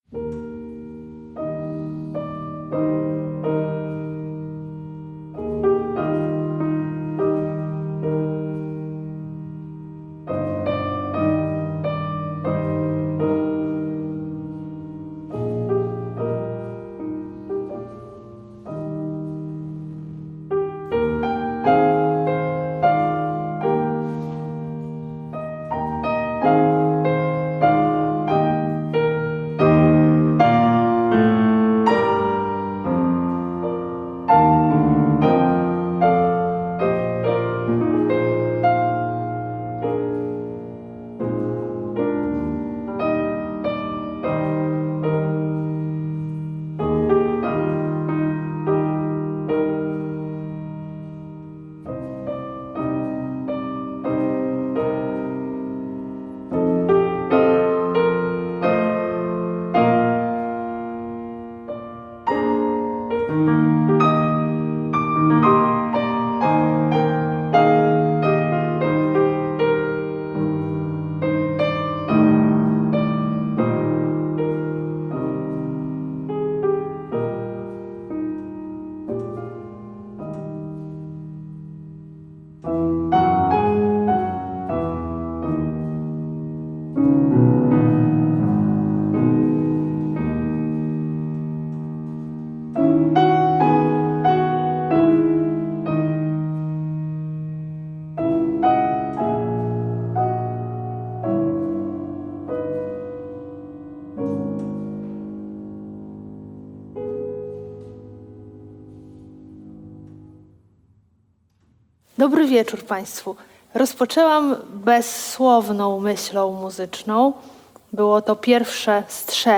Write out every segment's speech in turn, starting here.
Dobry wieczór Państwu. Rozpoczęłam bezsłowną myślą muzyczną. Było to pierwsze z 3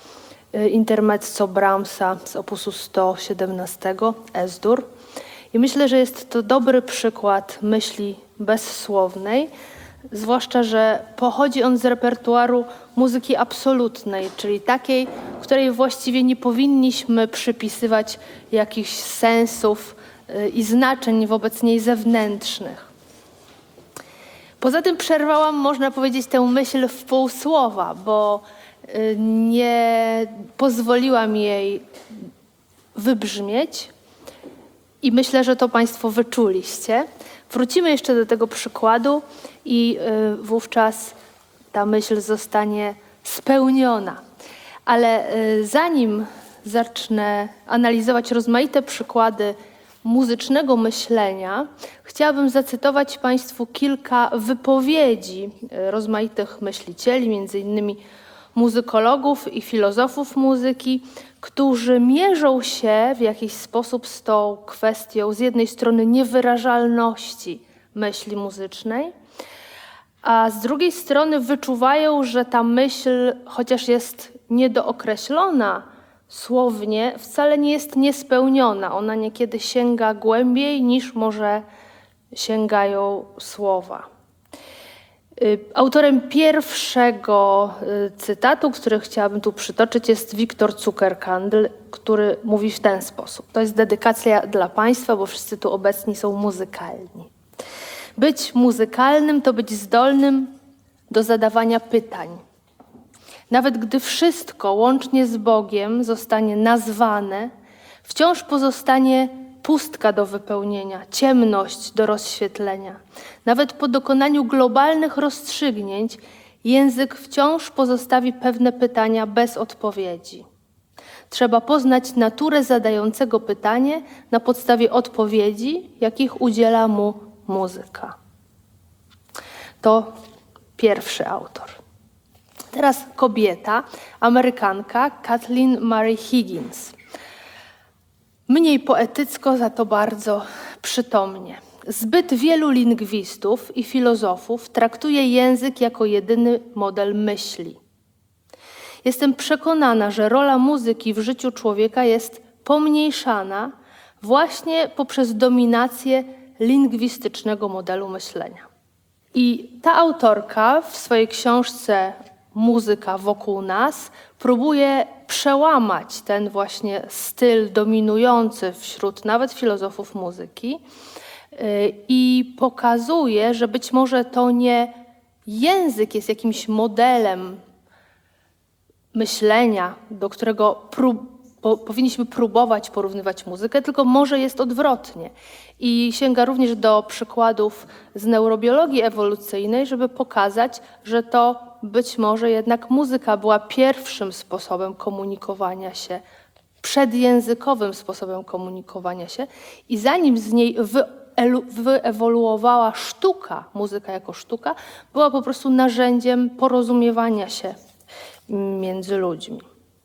intermezzo Brahmsa z opusu 117 Es-dur. I myślę, że jest to dobry przykład myśli bezsłownej, zwłaszcza, że pochodzi on z repertuaru muzyki absolutnej, czyli takiej, której właściwie nie powinniśmy przypisywać jakichś sensów i znaczeń wobec niej zewnętrznych. Poza tym przerwałam, można powiedzieć, tę myśl w pół słowa, bo nie pozwoliłam jej wybrzmieć i myślę, że to Państwo wyczuliście. Wrócimy jeszcze do tego przykładu i wówczas ta myśl zostanie spełniona. Ale zanim zacznę analizować rozmaite przykłady muzycznego myślenia, chciałabym zacytować Państwu kilka wypowiedzi rozmaitych myślicieli, między innymi muzykologów i filozofów muzyki, którzy mierzą się w jakiś sposób z tą kwestią z jednej strony niewyrażalności myśli muzycznej, a z drugiej strony wyczuwają, że ta myśl, chociaż jest niedookreślona słownie, wcale nie jest niespełniona. Ona niekiedy sięga głębiej niż może sięgają słowa. Autorem pierwszego cytatu, który chciałabym tu przytoczyć, jest Viktor Zuckerkandl, który mówi w ten sposób. To jest dedykacja dla Państwa, bo wszyscy tu obecni są muzykalni. Być muzykalnym to być zdolnym do zadawania pytań. Nawet gdy wszystko łącznie z Bogiem zostanie nazwane, wciąż pozostanie pustka do wypełnienia, ciemność do rozświetlenia. Nawet po dokonaniu globalnych rozstrzygnięć język wciąż pozostawi pewne pytania bez odpowiedzi. Trzeba poznać naturę zadającego pytanie na podstawie odpowiedzi, jakich udziela mu muzyka. To pierwszy autor. Teraz kobieta, Amerykanka Kathleen Mary Higgins. Mniej poetycko, za to bardzo przytomnie. Zbyt wielu lingwistów i filozofów traktuje język jako jedyny model myśli. Jestem przekonana, że rola muzyki w życiu człowieka jest pomniejszana właśnie poprzez dominację lingwistycznego modelu myślenia. I ta autorka w swojej książce Muzyka wokół nas próbuje przełamać ten właśnie styl dominujący wśród nawet filozofów muzyki i pokazuje, że być może to nie język jest jakimś modelem myślenia, do którego powinniśmy próbować porównywać muzykę, tylko może jest odwrotnie. I sięga również do przykładów z neurobiologii ewolucyjnej, żeby pokazać, że to być może jednak muzyka była pierwszym sposobem komunikowania się, przedjęzykowym sposobem komunikowania się i zanim z niej wyewoluowała sztuka, muzyka jako sztuka, była po prostu narzędziem porozumiewania się między ludźmi.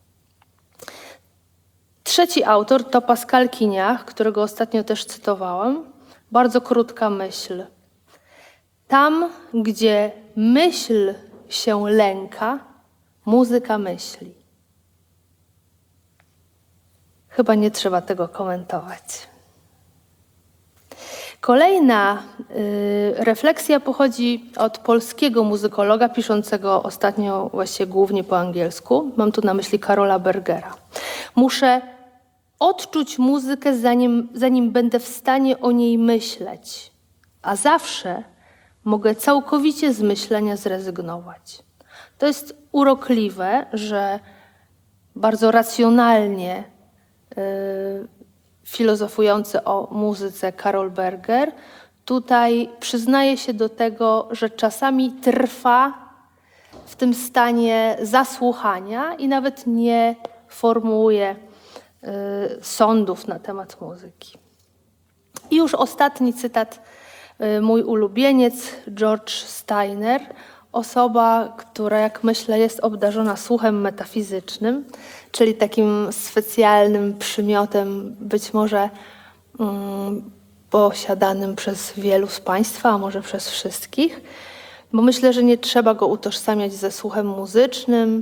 Trzeci autor to Pascal Quignard, którego ostatnio też cytowałam. Bardzo krótka myśl. Tam, gdzie myśl się lęka, muzyka myśli. Chyba nie trzeba tego komentować. Kolejna refleksja pochodzi od polskiego muzykologa piszącego ostatnio właściwie głównie po angielsku. Mam tu na myśli Karola Bergera. Muszę odczuć muzykę, zanim będę w stanie o niej myśleć, a zawsze mogę całkowicie z myślenia zrezygnować. To jest urokliwe, że bardzo racjonalnie filozofujący o muzyce Karol Berger tutaj przyznaje się do tego, że czasami trwa w tym stanie zasłuchania i nawet nie formułuje sądów na temat muzyki. I już ostatni cytat, mój ulubieniec, George Steiner, osoba, która, jak myślę, jest obdarzona słuchem metafizycznym, czyli takim specjalnym przymiotem, być może posiadanym przez wielu z Państwa, a może przez wszystkich, bo myślę, że nie trzeba go utożsamiać ze słuchem muzycznym,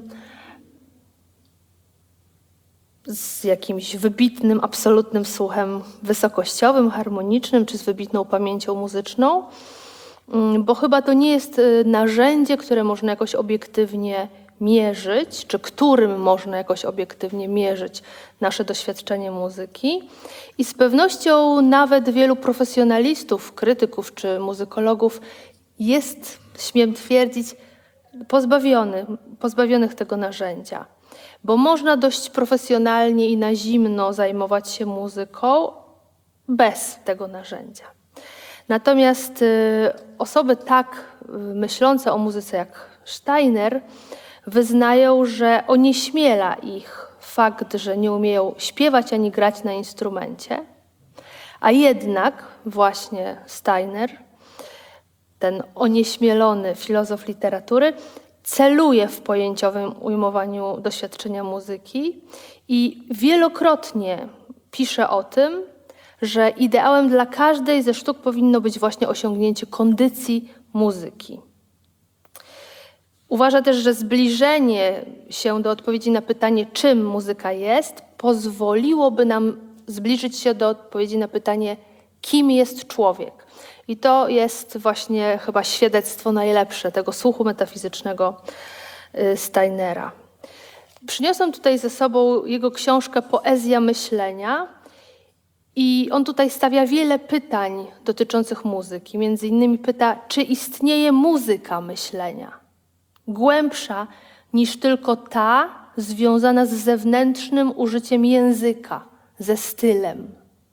z jakimś wybitnym, absolutnym słuchem wysokościowym, harmonicznym, czy z wybitną pamięcią muzyczną, bo chyba to nie jest narzędzie, które można jakoś obiektywnie mierzyć, czy którym można jakoś obiektywnie mierzyć nasze doświadczenie muzyki. I z pewnością nawet wielu profesjonalistów, krytyków czy muzykologów jest, śmiem twierdzić, pozbawionych tego narzędzia. Bo można dość profesjonalnie i na zimno zajmować się muzyką bez tego narzędzia. Natomiast osoby tak myślące o muzyce jak Steiner wyznają, że onieśmiela ich fakt, że nie umieją śpiewać ani grać na instrumencie, a jednak właśnie Steiner, ten onieśmielony filozof literatury, celuje w pojęciowym ujmowaniu doświadczenia muzyki i wielokrotnie pisze o tym, że ideałem dla każdej ze sztuk powinno być właśnie osiągnięcie kondycji muzyki. Uważa też, że zbliżenie się do odpowiedzi na pytanie, czym muzyka jest, pozwoliłoby nam zbliżyć się do odpowiedzi na pytanie, kim jest człowiek. I to jest właśnie chyba świadectwo najlepsze tego słuchu metafizycznego Steinera. Przyniosłam tutaj ze sobą jego książkę Poezja myślenia i on tutaj stawia wiele pytań dotyczących muzyki. Między innymi pyta, czy istnieje muzyka myślenia, głębsza niż tylko ta związana z zewnętrznym użyciem języka, ze stylem.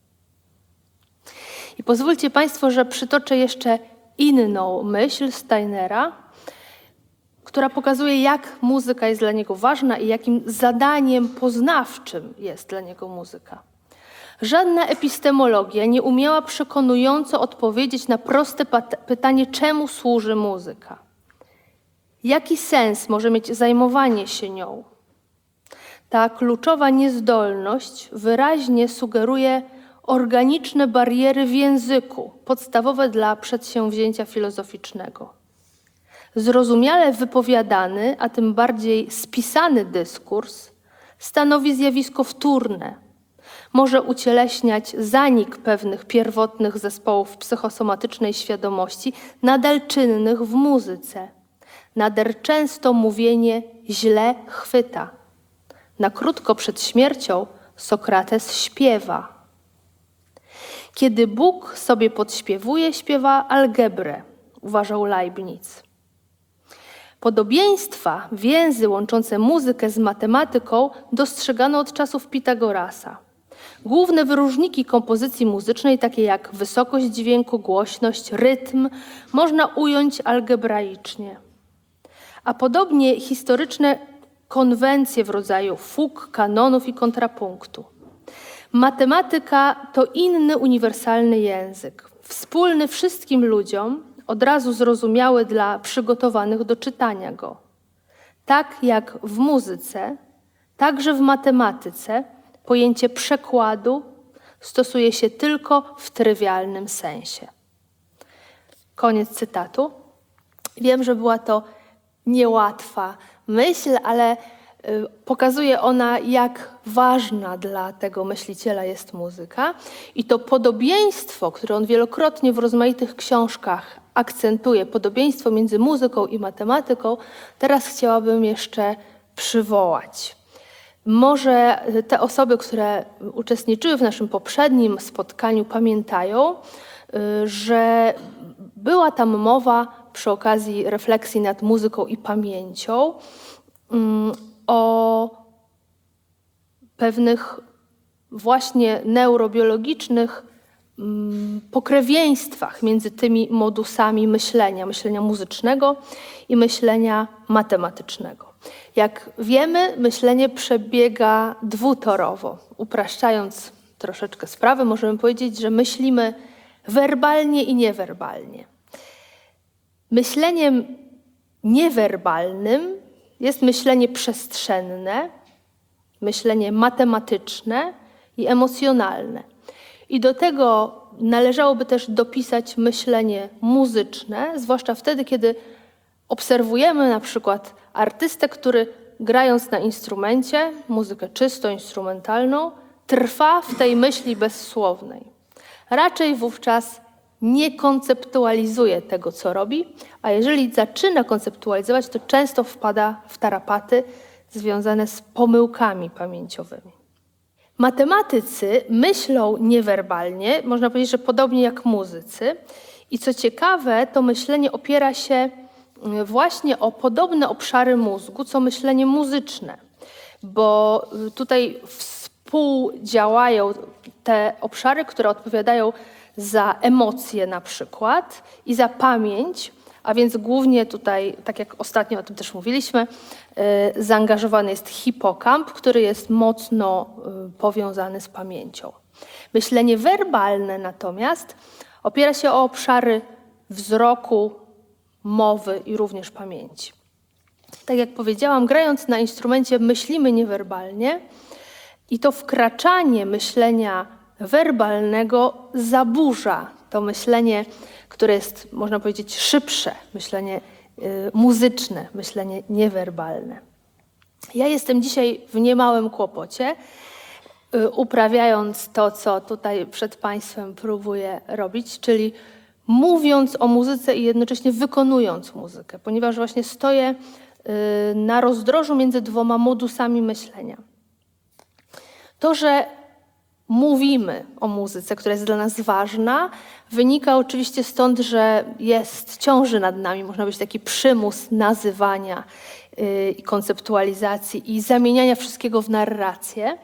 I pozwólcie Państwo, że przytoczę jeszcze inną myśl Steinera, która pokazuje, jak muzyka jest dla niego ważna i jakim zadaniem poznawczym jest dla niego muzyka. Żadna epistemologia nie umiała przekonująco odpowiedzieć na proste pytanie, czemu służy muzyka. Jaki sens może mieć zajmowanie się nią? Ta kluczowa niezdolność wyraźnie sugeruje organiczne bariery w języku, podstawowe dla przedsięwzięcia filozoficznego. Zrozumiale wypowiadany, a tym bardziej spisany dyskurs stanowi zjawisko wtórne. Może ucieleśniać zanik pewnych pierwotnych zespołów psychosomatycznej świadomości, nadal czynnych w muzyce. Nader często mówienie źle chwyta. Na krótko przed śmiercią Sokrates śpiewa. Kiedy Bóg sobie podśpiewuje, śpiewa algebrę, uważał Leibniz. Podobieństwa, więzy łączące muzykę z matematyką dostrzegano od czasów Pitagorasa. Główne wyróżniki kompozycji muzycznej, takie jak wysokość dźwięku, głośność, rytm, można ująć algebraicznie. A podobnie historyczne konwencje w rodzaju fug, kanonów i kontrapunktu. Matematyka to inny uniwersalny język, wspólny wszystkim ludziom, od razu zrozumiały dla przygotowanych do czytania go. Tak jak w muzyce, także w matematyce pojęcie przekładu stosuje się tylko w trywialnym sensie. Koniec cytatu. Wiem, że była to niełatwa myśl, ale pokazuje ona, jak ważna dla tego myśliciela jest muzyka. I to podobieństwo, które on wielokrotnie w rozmaitych książkach akcentuje, podobieństwo między muzyką i matematyką, teraz chciałabym jeszcze przywołać. Może te osoby, które uczestniczyły w naszym poprzednim spotkaniu, pamiętają, że była tam mowa przy okazji refleksji nad muzyką i pamięcią o pewnych właśnie neurobiologicznych pokrewieństwach między tymi modusami myślenia muzycznego i myślenia matematycznego. Jak wiemy, myślenie przebiega dwutorowo. Upraszczając troszeczkę sprawę, możemy powiedzieć, że myślimy werbalnie i niewerbalnie. Myśleniem niewerbalnym jest myślenie przestrzenne, myślenie matematyczne i emocjonalne. I do tego należałoby też dopisać myślenie muzyczne, zwłaszcza wtedy, kiedy obserwujemy na przykład artystę, który grając na instrumencie, muzykę czysto instrumentalną, trwa w tej myśli bezsłownej. Raczej wówczas nie konceptualizuje tego, co robi, a jeżeli zaczyna konceptualizować, to często wpada w tarapaty związane z pomyłkami pamięciowymi. Matematycy myślą niewerbalnie, można powiedzieć, że podobnie jak muzycy. I co ciekawe, to myślenie opiera się właśnie o podobne obszary mózgu, co myślenie muzyczne, bo tutaj współdziałają te obszary, które odpowiadają za emocje na przykład i za pamięć, a więc głównie tutaj, tak jak ostatnio o tym też mówiliśmy, zaangażowany jest hipokamp, który jest mocno powiązany z pamięcią. Myślenie werbalne natomiast opiera się o obszary wzroku, mowy i również pamięci. Tak jak powiedziałam, grając na instrumencie myślimy niewerbalnie i to wkraczanie myślenia werbalnego zaburza to myślenie, które jest, można powiedzieć, szybsze, myślenie muzyczne, myślenie niewerbalne. Ja jestem dzisiaj w niemałym kłopocie, uprawiając to, co tutaj przed Państwem próbuję robić, czyli mówiąc o muzyce i jednocześnie wykonując muzykę, ponieważ właśnie stoję na rozdrożu między dwoma modusami myślenia. To, że mówimy o muzyce, która jest dla nas ważna, wynika oczywiście stąd, że ciąży nad nami, można powiedzieć, taki przymus nazywania i konceptualizacji i zamieniania wszystkiego w narrację.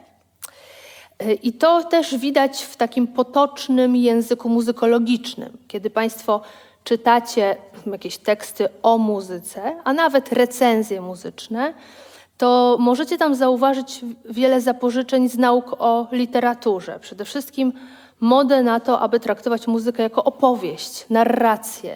I to też widać w takim potocznym języku muzykologicznym, kiedy Państwo czytacie jakieś teksty o muzyce, a nawet recenzje muzyczne, to możecie tam zauważyć wiele zapożyczeń z nauk o literaturze. Przede wszystkim modę na to, aby traktować muzykę jako opowieść, narrację.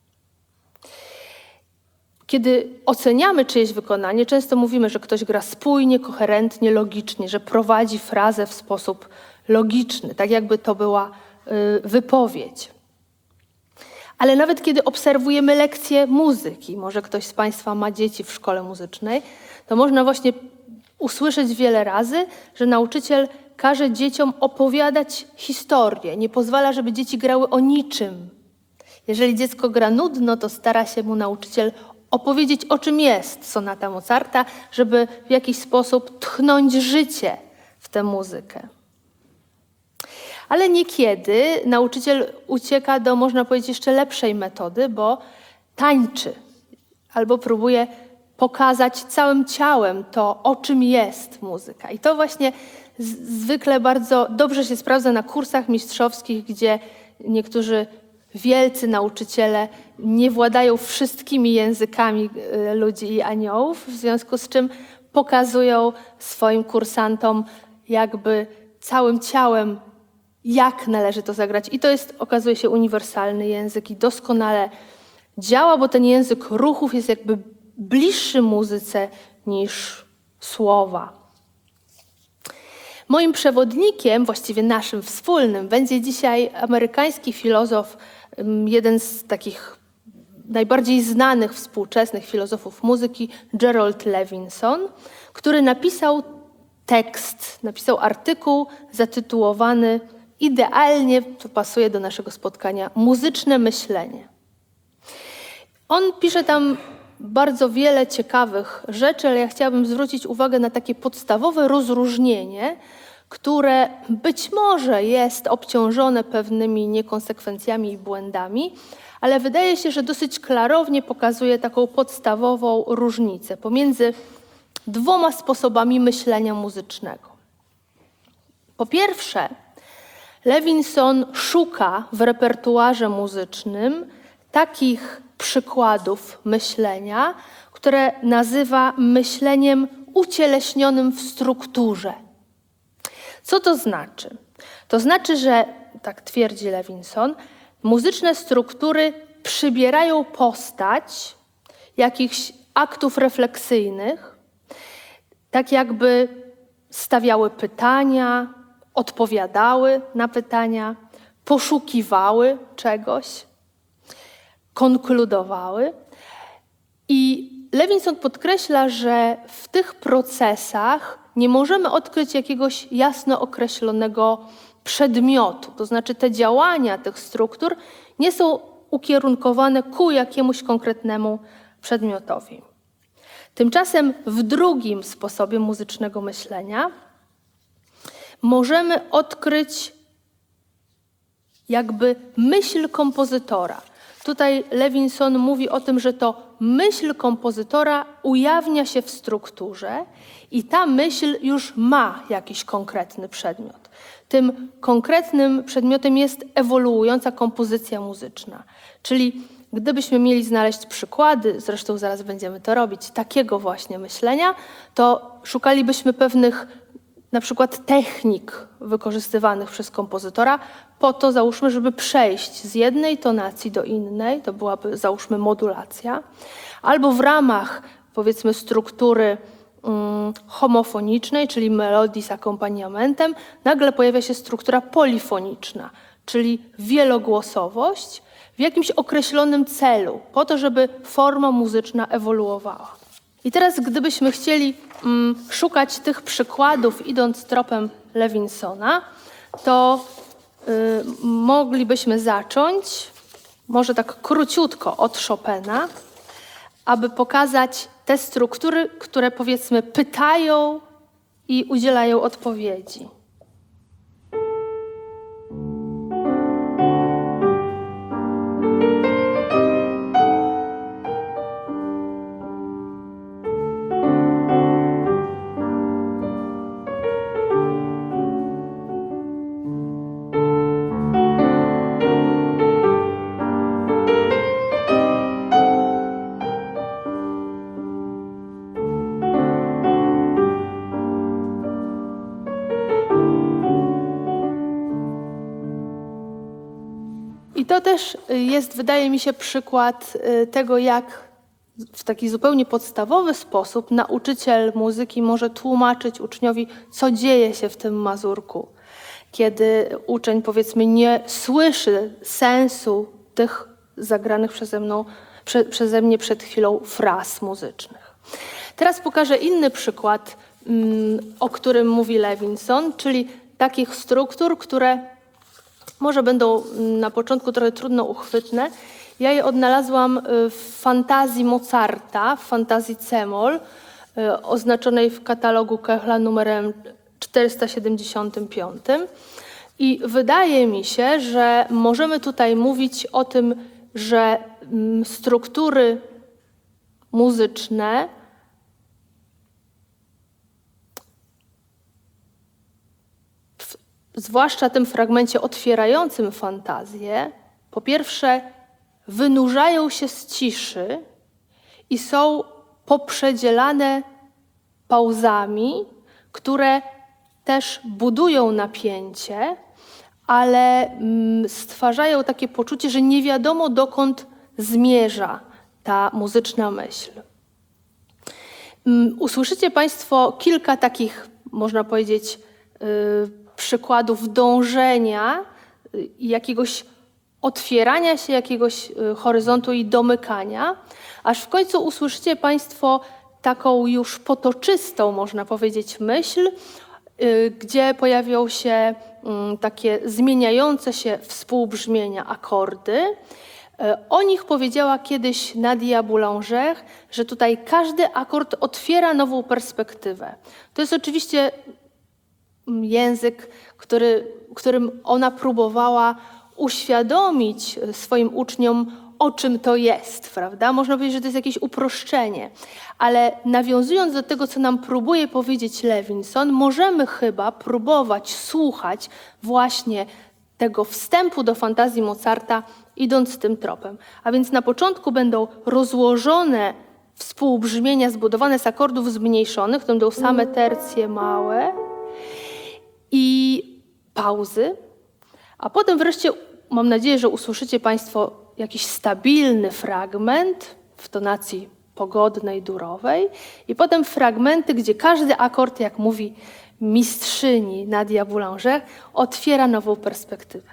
Kiedy oceniamy czyjeś wykonanie, często mówimy, że ktoś gra spójnie, koherentnie, logicznie, że prowadzi frazę w sposób logiczny, tak jakby to była wypowiedź. Ale nawet kiedy obserwujemy lekcje muzyki, może ktoś z Państwa ma dzieci w szkole muzycznej, to można właśnie usłyszeć wiele razy, że nauczyciel każe dzieciom opowiadać historię, nie pozwala, żeby dzieci grały o niczym. Jeżeli dziecko gra nudno, to stara się mu nauczyciel opowiedzieć, o czym jest sonata Mozarta, żeby w jakiś sposób tchnąć życie w tę muzykę. Ale niekiedy nauczyciel ucieka do, można powiedzieć, jeszcze lepszej metody, bo tańczy. albo próbuje pokazać całym ciałem to, o czym jest muzyka. I to właśnie zwykle bardzo dobrze się sprawdza na kursach mistrzowskich, gdzie niektórzy wielcy nauczyciele nie władają wszystkimi językami ludzi i aniołów, w związku z czym pokazują swoim kursantom jakby całym ciałem, jak należy to zagrać. I to jest, okazuje się, uniwersalny język i doskonale działa, bo ten język ruchów jest jakby bliższy muzyce niż słowa. Moim przewodnikiem, właściwie naszym wspólnym, będzie dzisiaj amerykański filozof, jeden z takich najbardziej znanych współczesnych filozofów muzyki, Gerald Levinson, który napisał artykuł zatytułowany, idealnie to pasuje do naszego spotkania, Muzyczne myślenie. On pisze tam bardzo wiele ciekawych rzeczy, ale ja chciałabym zwrócić uwagę na takie podstawowe rozróżnienie, które być może jest obciążone pewnymi niekonsekwencjami i błędami, ale wydaje się, że dosyć klarownie pokazuje taką podstawową różnicę pomiędzy dwoma sposobami myślenia muzycznego. Po pierwsze, Levinson szuka w repertuarze muzycznym takich przykładów myślenia, które nazywa myśleniem ucieleśnionym w strukturze. Co to znaczy? To znaczy, że, tak twierdzi Levinson, muzyczne struktury przybierają postać jakichś aktów refleksyjnych, tak jakby stawiały pytania, odpowiadały na pytania, poszukiwały czegoś, konkludowały. I Levinson podkreśla, że w tych procesach nie możemy odkryć jakiegoś jasno określonego przedmiotu. To znaczy te działania tych struktur nie są ukierunkowane ku jakiemuś konkretnemu przedmiotowi. Tymczasem w drugim sposobie muzycznego myślenia możemy odkryć jakby myśl kompozytora. Tutaj Levinson mówi o tym, że to myśl kompozytora ujawnia się w strukturze i ta myśl już ma jakiś konkretny przedmiot. Tym konkretnym przedmiotem jest ewoluująca kompozycja muzyczna. Czyli gdybyśmy mieli znaleźć przykłady, zresztą zaraz będziemy to robić, takiego właśnie myślenia, to szukalibyśmy pewnych na przykład technik wykorzystywanych przez kompozytora po to, załóżmy, żeby przejść z jednej tonacji do innej, to byłaby, załóżmy, modulacja, albo w ramach, powiedzmy, struktury homofonicznej, czyli melodii z akompaniamentem, nagle pojawia się struktura polifoniczna, czyli wielogłosowość w jakimś określonym celu, po to, żeby forma muzyczna ewoluowała. I teraz, gdybyśmy chcieli szukać tych przykładów, idąc tropem Levinsona, to moglibyśmy zacząć, może tak króciutko, od Chopina, aby pokazać te struktury, które, powiedzmy, pytają i udzielają odpowiedzi. I to też jest, wydaje mi się, przykład tego, jak w taki zupełnie podstawowy sposób nauczyciel muzyki może tłumaczyć uczniowi, co dzieje się w tym mazurku, kiedy uczeń, powiedzmy, nie słyszy sensu tych zagranych przeze mnie przed chwilą fraz muzycznych. Teraz pokażę inny przykład, o którym mówi Levinson, czyli takich struktur, które może będą na początku trochę trudno uchwytne. Ja je odnalazłam w fantazji Mozarta, w fantazji C-moll, oznaczonej w katalogu Köchla numerem 475. I wydaje mi się, że możemy tutaj mówić o tym, że struktury muzyczne zwłaszcza tym fragmencie otwierającym fantazję, po pierwsze wynurzają się z ciszy i są poprzedzielane pauzami, które też budują napięcie, ale stwarzają takie poczucie, że nie wiadomo, dokąd zmierza ta muzyczna myśl. Usłyszycie Państwo kilka takich, można powiedzieć, przykładów dążenia, jakiegoś otwierania się, jakiegoś horyzontu i domykania, aż w końcu usłyszycie Państwo taką już potoczystą, można powiedzieć, myśl, gdzie pojawią się takie zmieniające się współbrzmienia, akordy. O nich powiedziała kiedyś Nadia Boulanger, że tutaj każdy akord otwiera nową perspektywę. To jest oczywiście język, którym ona próbowała uświadomić swoim uczniom, o czym to jest, prawda? Można powiedzieć, że to jest jakieś uproszczenie, ale nawiązując do tego, co nam próbuje powiedzieć Levinson, możemy chyba próbować słuchać właśnie tego wstępu do fantazji Mozarta, idąc tym tropem. A więc na początku będą rozłożone współbrzmienia zbudowane z akordów zmniejszonych, to będą same tercje małe i pauzy, a potem wreszcie mam nadzieję, że usłyszycie Państwo jakiś stabilny fragment w tonacji pogodnej, durowej i potem fragmenty, gdzie każdy akord, jak mówi mistrzyni Nadia Boulanger, otwiera nową perspektywę.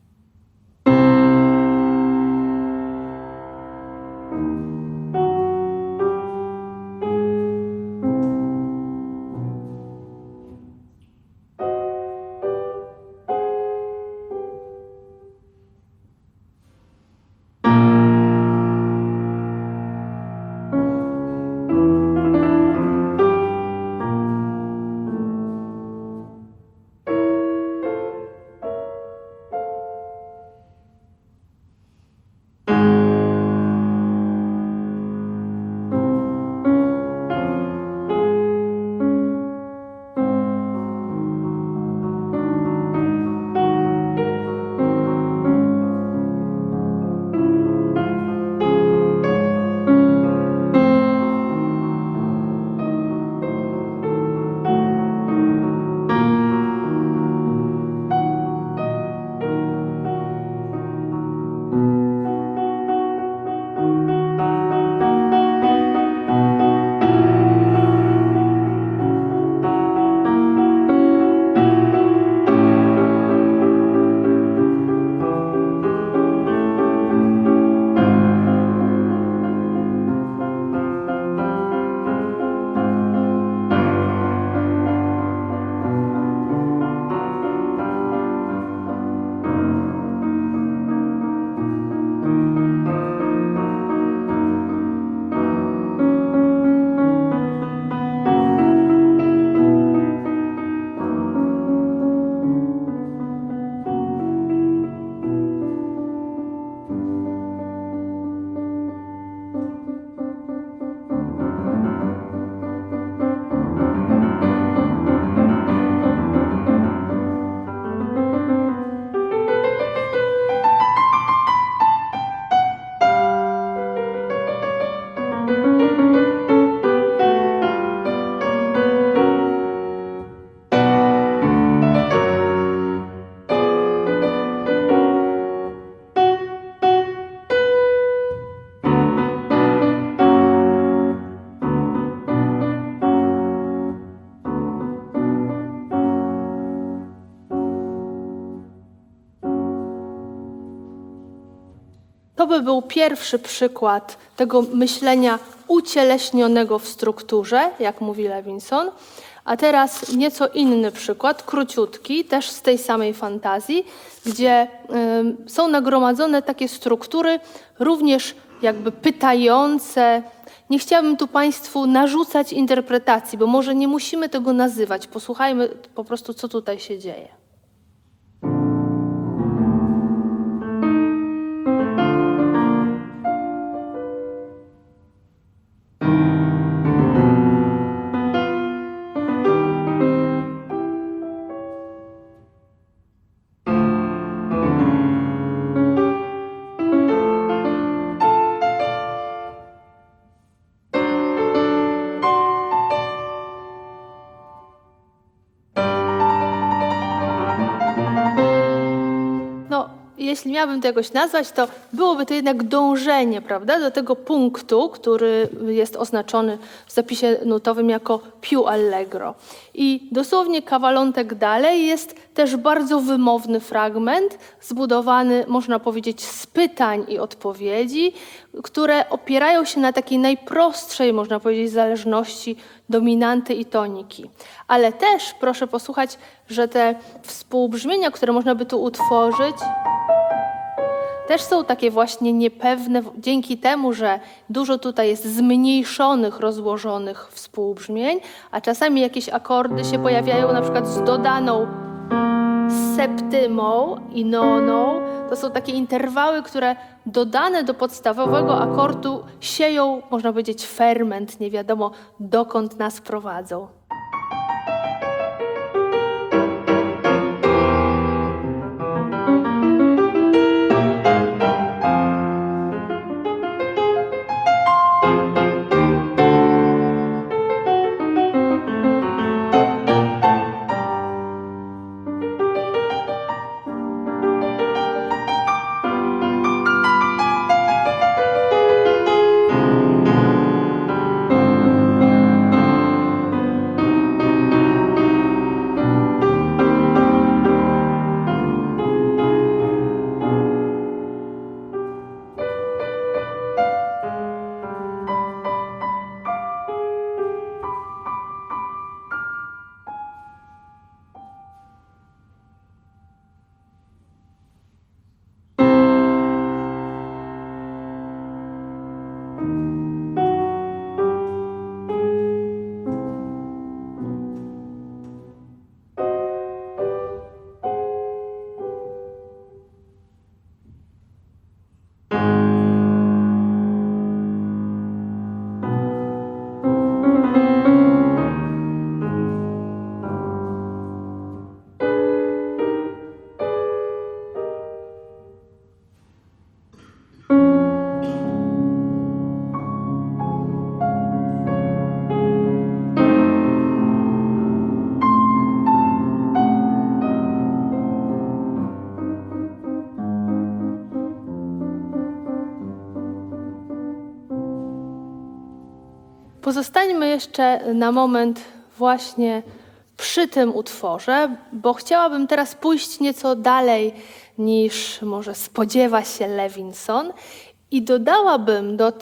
To by był pierwszy przykład tego myślenia ucieleśnionego w strukturze, jak mówi Levinson. A teraz nieco inny przykład, króciutki, też z tej samej fantazji, gdzie są nagromadzone takie struktury również jakby pytające. Nie chciałabym tu Państwu narzucać interpretacji, bo może nie musimy tego nazywać. Posłuchajmy po prostu, co tutaj się dzieje. jeśli miałabym to jakoś nazwać, to byłoby to jednak dążenie, prawda, do tego punktu, który jest oznaczony w zapisie nutowym jako più allegro. I dosłownie kawalątek dalej jest też bardzo wymowny fragment, zbudowany, można powiedzieć, z pytań i odpowiedzi, które opierają się na takiej najprostszej, można powiedzieć, zależności dominanty i toniki. Ale też proszę posłuchać, że te współbrzmienia, które można by tu utworzyć, też są takie właśnie niepewne, dzięki temu, że dużo tutaj jest zmniejszonych, rozłożonych współbrzmień, a czasami jakieś akordy się pojawiają na przykład z dodaną septymą i noną. To są takie interwały, które dodane do podstawowego akordu sieją, można powiedzieć, ferment, nie wiadomo dokąd nas prowadzą. Pozostańmy jeszcze na moment właśnie przy tym utworze, bo chciałabym teraz pójść nieco dalej niż może spodziewa się Levinson i dodałabym do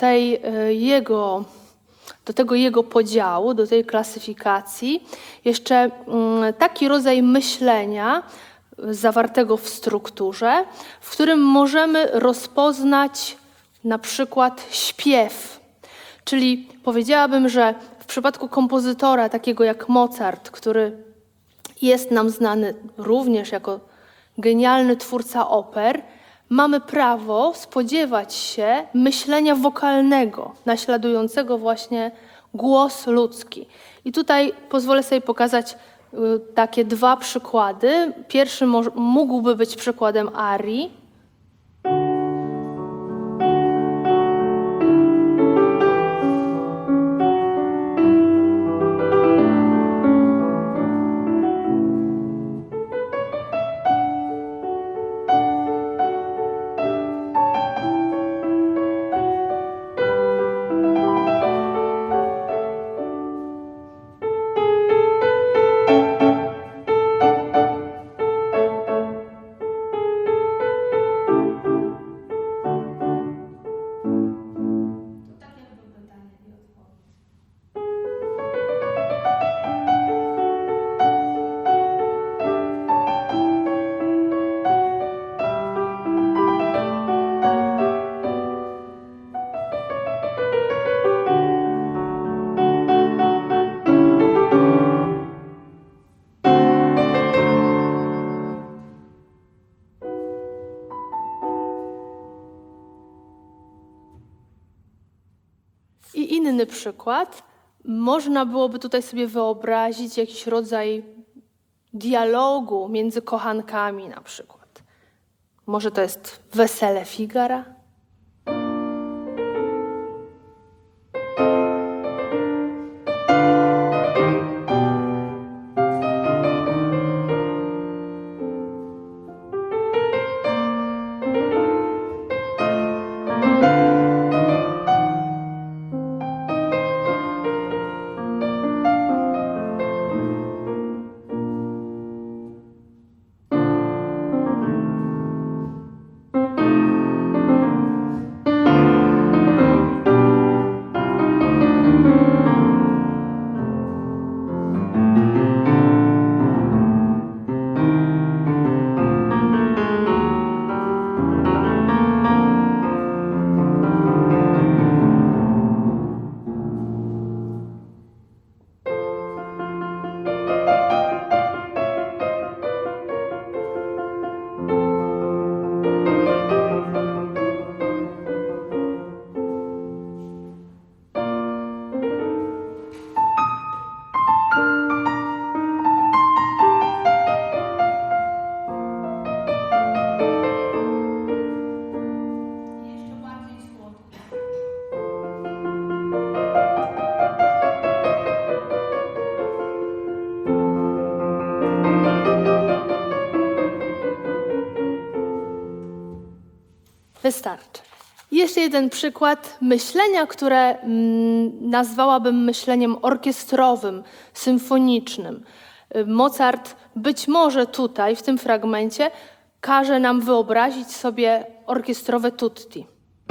tego jego podziału, do tej klasyfikacji jeszcze taki rodzaj myślenia zawartego w strukturze, w którym możemy rozpoznać na przykład śpiew. Czyli powiedziałabym, że w przypadku kompozytora takiego jak Mozart, który jest nam znany również jako genialny twórca oper, mamy prawo spodziewać się myślenia wokalnego, naśladującego właśnie głos ludzki. I tutaj pozwolę sobie pokazać takie dwa przykłady. Pierwszy mógłby być przykładem arii. I inny przykład. Można byłoby tutaj sobie wyobrazić jakiś rodzaj dialogu między kochankami na przykład. Może to jest wesele Figara? Wystarczy. Jeszcze jeden przykład myślenia, które nazwałabym myśleniem orkiestrowym, symfonicznym. Mozart być może tutaj, w tym fragmencie, każe nam wyobrazić sobie orkiestrowe tutti.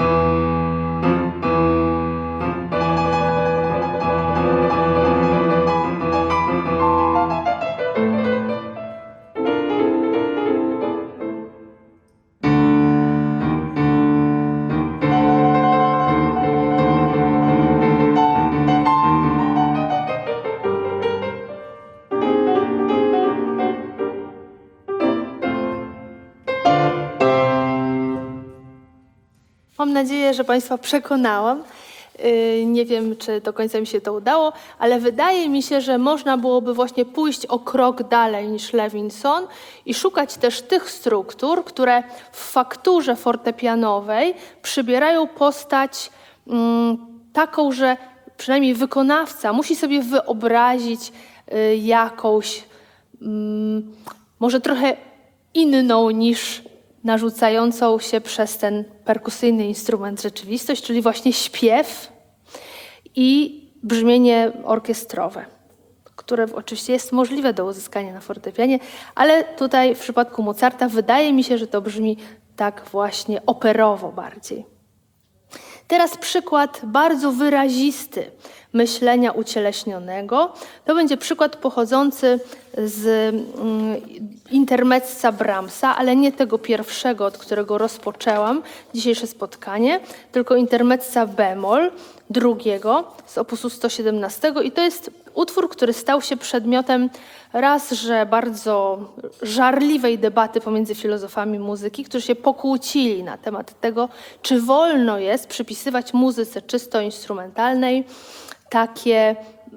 Mam nadzieję, że Państwa przekonałam. Nie wiem, czy do końca mi się to udało, ale wydaje mi się, że można byłoby właśnie pójść o krok dalej niż Levinson i szukać też tych struktur, które w fakturze fortepianowej przybierają postać taką, że przynajmniej wykonawca musi sobie wyobrazić jakąś może trochę inną niż narzucającą się przez ten perkusyjny instrument rzeczywistość, czyli właśnie śpiew i brzmienie orkiestrowe, które oczywiście jest możliwe do uzyskania na fortepianie, ale tutaj w przypadku Mozarta wydaje mi się, że to brzmi tak właśnie operowo bardziej. Teraz przykład bardzo wyrazisty myślenia ucieleśnionego. To będzie przykład pochodzący z intermezza Brahmsa, ale nie tego pierwszego, od którego rozpoczęłam dzisiejsze spotkanie, tylko intermezza bemol, drugiego z opusu 117. I to jest utwór, który stał się przedmiotem raz, że bardzo żarliwej debaty pomiędzy filozofami muzyki, którzy się pokłócili na temat tego, czy wolno jest przypisywać muzyce czysto instrumentalnej takie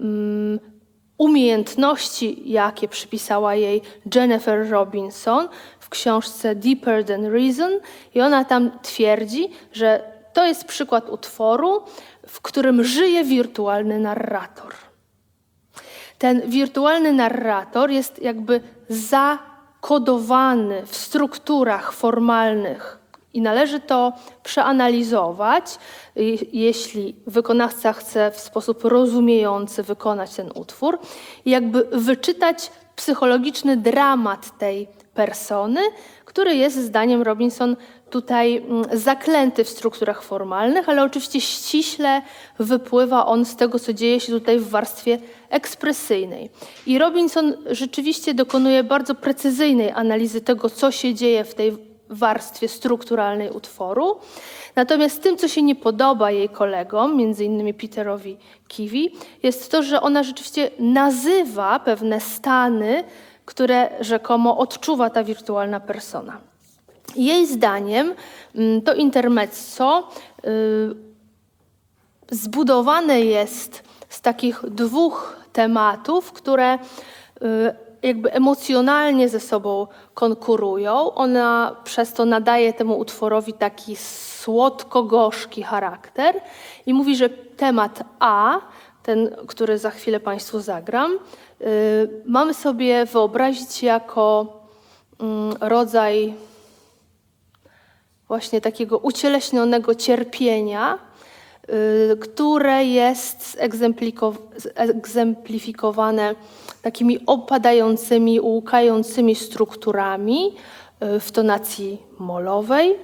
umiejętności, jakie przypisała jej Jennifer Robinson w książce Deeper Than Reason. I ona tam twierdzi, że to jest przykład utworu, w którym żyje wirtualny narrator. Ten wirtualny narrator jest jakby zakodowany w strukturach formalnych i należy to przeanalizować, jeśli wykonawca chce w sposób rozumiejący wykonać ten utwór i jakby wyczytać psychologiczny dramat tej persony, który jest zdaniem Robinson tutaj zaklęty w strukturach formalnych, ale oczywiście ściśle wypływa on z tego, co dzieje się tutaj w warstwie ekspresyjnej. I Robinson rzeczywiście dokonuje bardzo precyzyjnej analizy tego, co się dzieje w tej warstwie strukturalnej utworu. Natomiast tym, co się nie podoba jej kolegom, między innymi Peterowi Kiwi, jest to, że ona rzeczywiście nazywa pewne stany, które rzekomo odczuwa ta wirtualna persona. Jej zdaniem to intermezzo zbudowane jest z takich dwóch tematów, które jakby emocjonalnie ze sobą konkurują. Ona przez to nadaje temu utworowi taki słodko-gorzki charakter i mówi, że temat A, ten, który za chwilę Państwu zagram, mamy sobie wyobrazić jako rodzaj właśnie takiego ucieleśnionego cierpienia, które jest egzemplifikowane takimi opadającymi, łukającymi strukturami w tonacji molowej.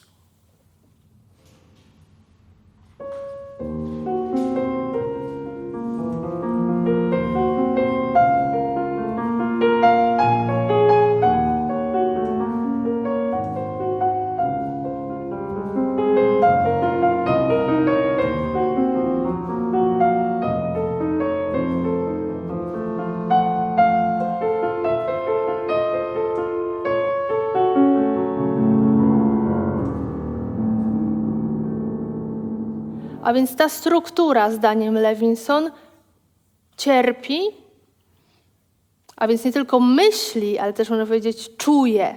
A więc ta struktura, zdaniem Levinson, cierpi, a więc nie tylko myśli, ale też można powiedzieć czuje.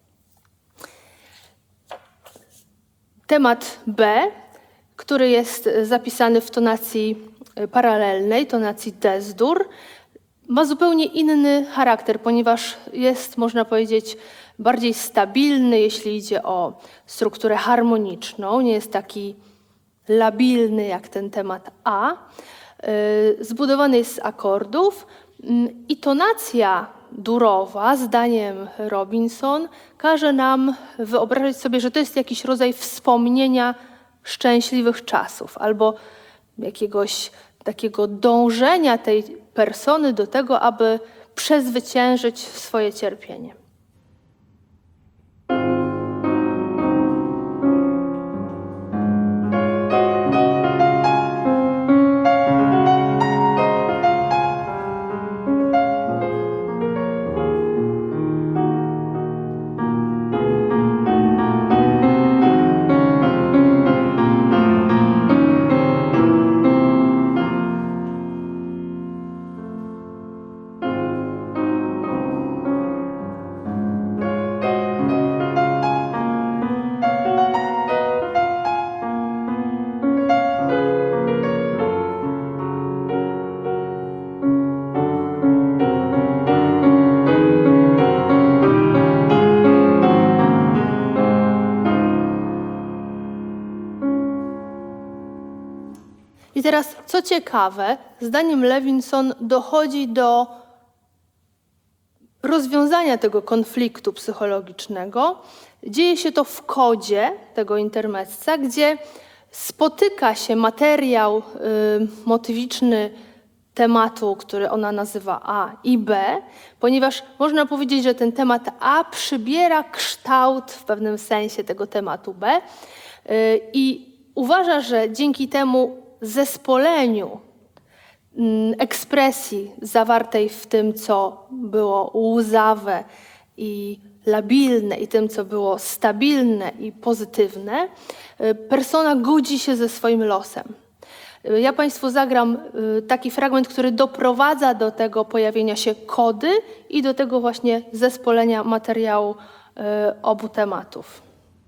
Temat B, który jest zapisany w tonacji paralelnej, tonacji D-dur, ma zupełnie inny charakter, ponieważ jest, można powiedzieć, bardziej stabilny, jeśli idzie o strukturę harmoniczną. Nie jest taki labilny jak ten temat A. Zbudowany jest z akordów i tonacja durowa, zdaniem Robinson, każe nam wyobrazić sobie, że to jest jakiś rodzaj wspomnienia szczęśliwych czasów albo jakiegoś takiego dążenia tej persony do tego, aby przezwyciężyć swoje cierpienie. I teraz, co ciekawe, zdaniem Levinson dochodzi do rozwiązania tego konfliktu psychologicznego. Dzieje się to w kodzie tego intermezza, gdzie spotyka się materiał motywiczny tematu, który ona nazywa A i B, ponieważ można powiedzieć, że ten temat A przybiera kształt w pewnym sensie tego tematu B i uważa, że dzięki temu zespoleniu ekspresji zawartej w tym, co było łzawe i labilne i tym, co było stabilne i pozytywne, persona godzi się ze swoim losem. Ja Państwu zagram taki fragment, który doprowadza do tego pojawienia się kody i do tego właśnie zespolenia materiału obu tematów.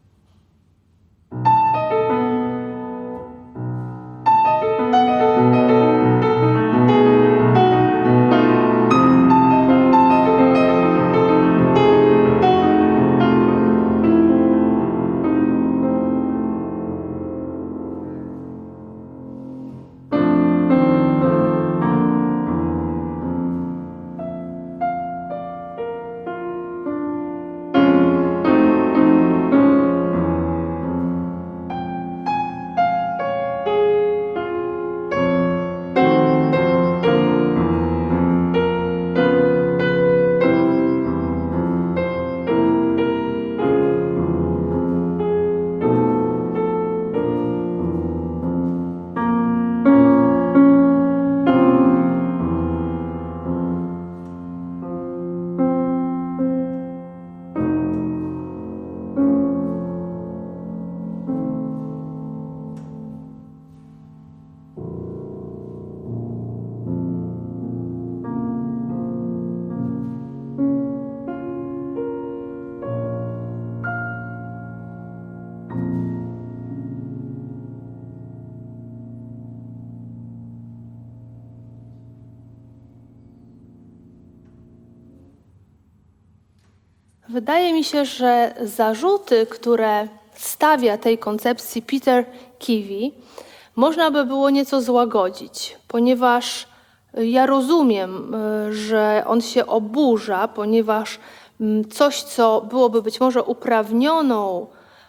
Wydaje mi się, że zarzuty, które stawia tej koncepcji Peter Kivy, można by było nieco złagodzić, ponieważ ja rozumiem, że on się oburza, ponieważ coś, co byłoby być może uprawnioną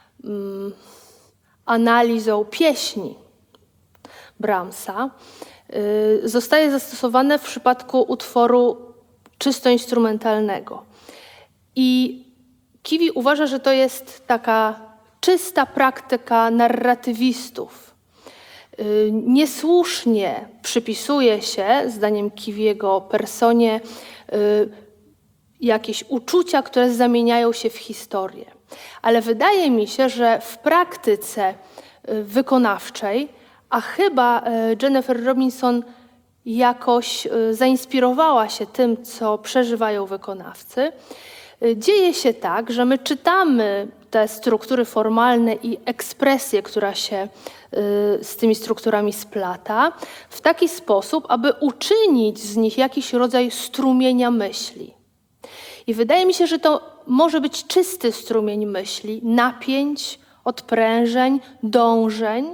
analizą pieśni Brahmsa, zostaje zastosowane w przypadku utworu czysto instrumentalnego. I Kivy uważa, że to jest taka czysta praktyka narratywistów. Niesłusznie przypisuje się, zdaniem Kiwiego, personie jakieś uczucia, które zamieniają się w historię. Ale wydaje mi się, że w praktyce wykonawczej, a chyba Jennifer Robinson jakoś zainspirowała się tym, co przeżywają wykonawcy, Dzieje się tak, że my czytamy te struktury formalne i ekspresję, która się z tymi strukturami splata, w taki sposób, aby uczynić z nich jakiś rodzaj strumienia myśli. I wydaje mi się, że to może być czysty strumień myśli, napięć, odprężeń, dążeń.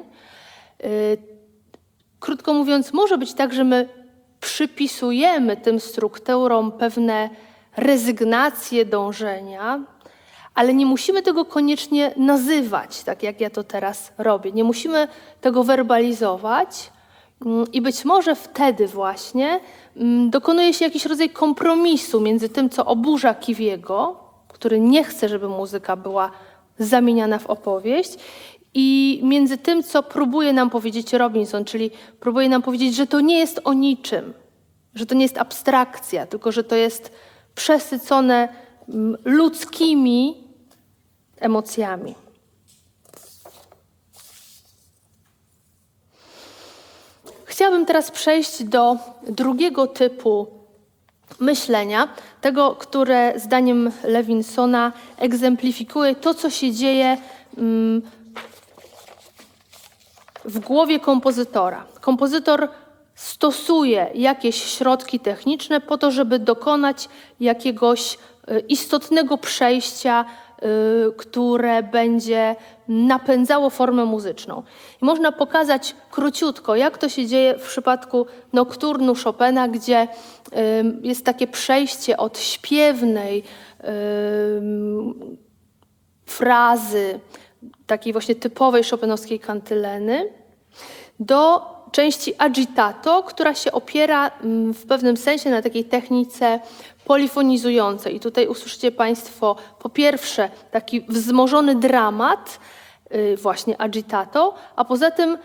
Krótko mówiąc, może być tak, że my przypisujemy tym strukturom pewne rezygnacje, dążenia, ale nie musimy tego koniecznie nazywać, tak jak ja to teraz robię. Nie musimy tego werbalizować i być może wtedy właśnie dokonuje się jakiś rodzaj kompromisu między tym, co oburza Kiwiego, który nie chce, żeby muzyka była zamieniana w opowieść, i między tym, co próbuje nam powiedzieć Robinson, czyli próbuje nam powiedzieć, że to nie jest o niczym, że to nie jest abstrakcja, tylko że to jest przesycone ludzkimi emocjami. Chciałabym teraz przejść do drugiego typu myślenia, tego, które zdaniem Lewinsona egzemplifikuje to, co się dzieje w głowie kompozytora. Kompozytor stosuje jakieś środki techniczne po to, żeby dokonać jakiegoś istotnego przejścia, które będzie napędzało formę muzyczną. I można pokazać króciutko, jak to się dzieje w przypadku nokturnu Chopina, gdzie jest takie przejście od śpiewnej frazy, takiej właśnie typowej chopinowskiej kantyleny, do części agitato, która się opiera w pewnym sensie na takiej technice polifonizującej. I tutaj usłyszycie Państwo po pierwsze taki wzmożony dramat, właśnie agitato, a poza tym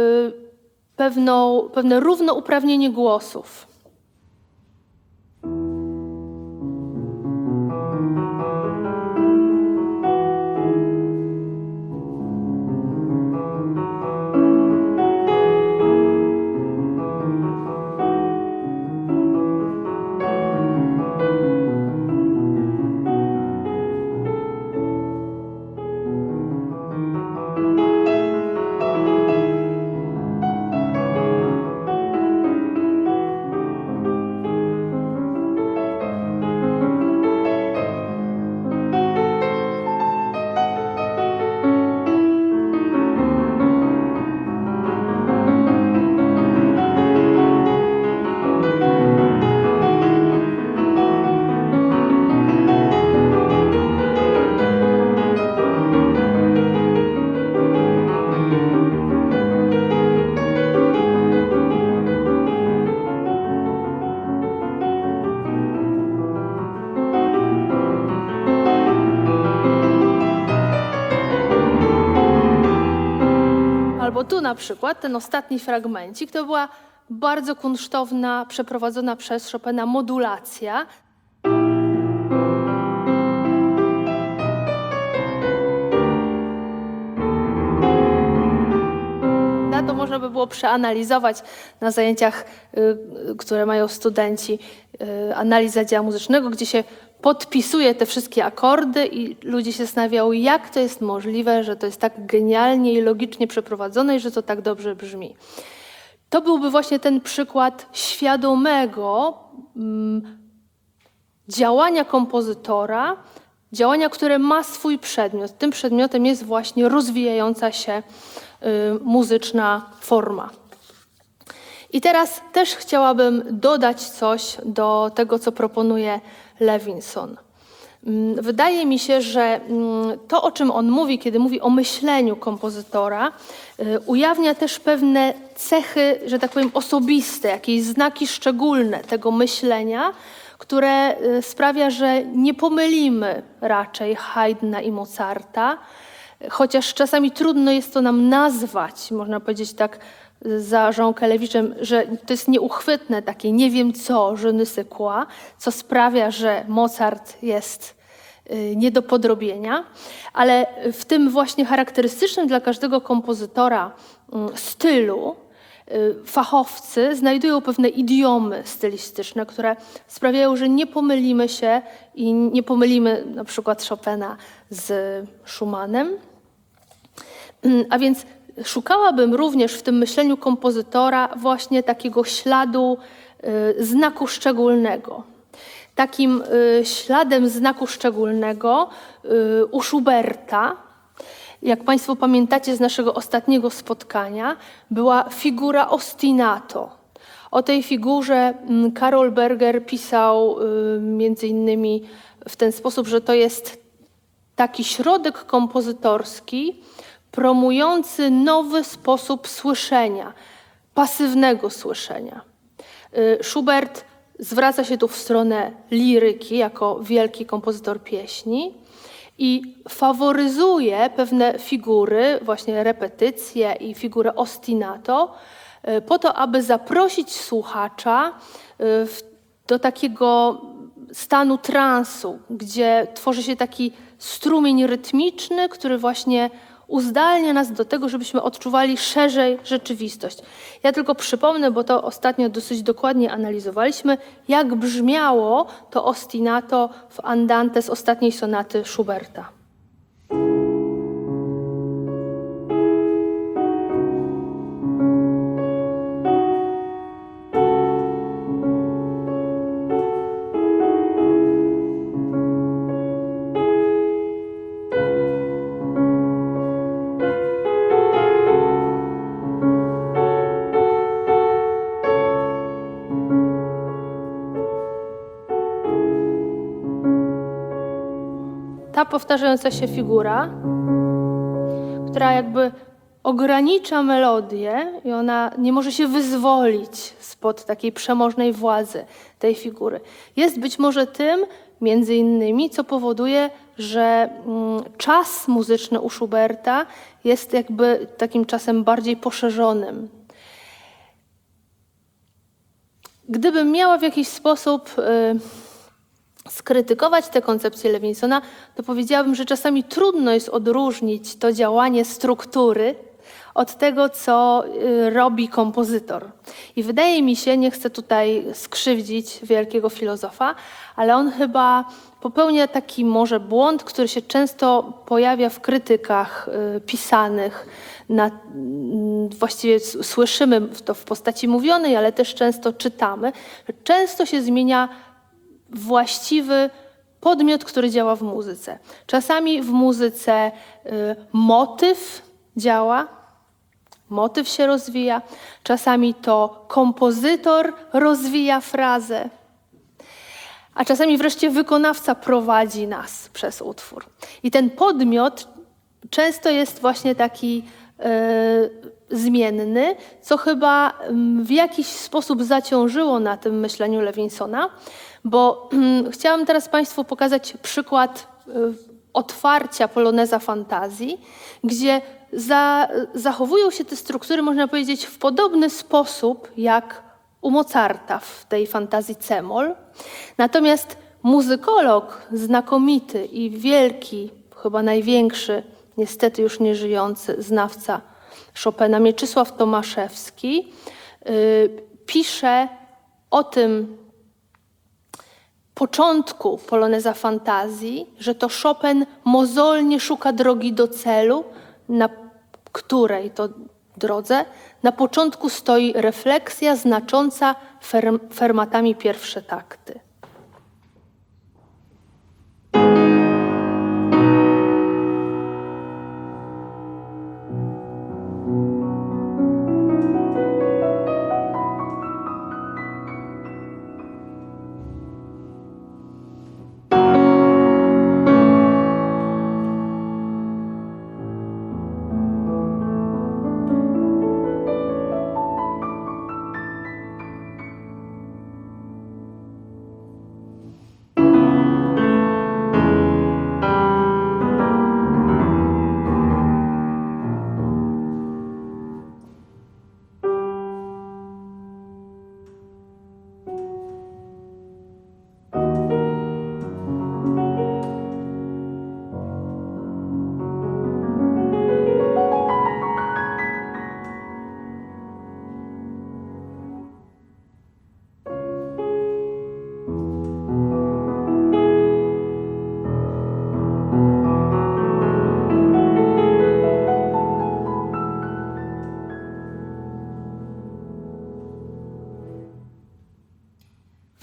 pewne równouprawnienie głosów. Albo tu na przykład ten ostatni fragmencik to była bardzo kunsztowna, przeprowadzona przez Chopina modulacja. To można by było przeanalizować na zajęciach, które mają studenci, analiza dzieła muzycznego, gdzie się podpisuje te wszystkie akordy i ludzie się zastanawiają, jak to jest możliwe, że to jest tak genialnie i logicznie przeprowadzone i że to tak dobrze brzmi. To byłby właśnie ten przykład świadomego działania kompozytora, działania, które ma swój przedmiot. Tym przedmiotem jest właśnie rozwijająca się muzyczna forma. I teraz też chciałabym dodać coś do tego, co proponuje Levinson. Wydaje mi się, że to, o czym on mówi, kiedy mówi o myśleniu kompozytora, ujawnia też pewne cechy, że tak powiem, osobiste, jakieś znaki szczególne tego myślenia, które sprawia, że nie pomylimy raczej Haydna i Mozarta, chociaż czasami trudno jest to nam nazwać, można powiedzieć tak za Żonkelewiczem, że to jest nieuchwytne, takie nie wiem co, je ne sais quoi, co sprawia, że Mozart jest nie do podrobienia, ale w tym właśnie charakterystycznym dla każdego kompozytora stylu fachowcy znajdują pewne idiomy stylistyczne, które sprawiają, że nie pomylimy się i nie pomylimy na przykład Chopina z Schumannem. A więc szukałabym również w tym myśleniu kompozytora właśnie takiego śladu znaku szczególnego. Takim śladem znaku szczególnego u Schuberta, jak Państwo pamiętacie z naszego ostatniego spotkania, była figura ostinato. O tej figurze Karol Berger pisał między innymi w ten sposób, że to jest taki środek kompozytorski promujący nowy sposób słyszenia, pasywnego słyszenia. Schubert zwraca się tu w stronę liryki jako wielki kompozytor pieśni i faworyzuje pewne figury, właśnie repetycje i figurę ostinato, po to, aby zaprosić słuchacza do takiego stanu transu, gdzie tworzy się taki strumień rytmiczny, który właśnie uzdalnia nas do tego, żebyśmy odczuwali szerzej rzeczywistość. Ja tylko przypomnę, bo to ostatnio dosyć dokładnie analizowaliśmy, jak brzmiało to ostinato w Andante z ostatniej sonaty Schuberta. Ta powtarzająca się figura, która jakby ogranicza melodię i ona nie może się wyzwolić spod takiej przemożnej władzy tej figury, jest być może tym, między innymi, co powoduje, że czas muzyczny u Schuberta jest jakby takim czasem bardziej poszerzonym. Gdybym miała w jakiś sposób skrytykować tę koncepcję Lewinsona, to powiedziałabym, że czasami trudno jest odróżnić to działanie struktury od tego, co robi kompozytor. I wydaje mi się, nie chcę tutaj skrzywdzić wielkiego filozofa, ale on chyba popełnia taki może błąd, który się często pojawia w krytykach pisanych. Właściwie słyszymy to w postaci mówionej, ale też często czytamy. Często się zmienia właściwy podmiot, który działa w muzyce. Czasami w muzyce motyw działa, motyw się rozwija, czasami to kompozytor rozwija frazę, a czasami wreszcie wykonawca prowadzi nas przez utwór. I ten podmiot często jest właśnie taki zmienny, co chyba w jakiś sposób zaciążyło na tym myśleniu Lewinsona, bo chciałam teraz Państwu pokazać przykład otwarcia poloneza fantazji, gdzie zachowują się te struktury, można powiedzieć, w podobny sposób jak u Mozarta w tej fantazji c-moll. Natomiast muzykolog znakomity i wielki, chyba największy, niestety już nieżyjący znawca Chopina, Mieczysław Tomaszewski, pisze o tym początku poloneza fantazji, że to Chopin mozolnie szuka drogi do celu, na której to drodze na początku stoi refleksja znacząca fermatami pierwsze takty.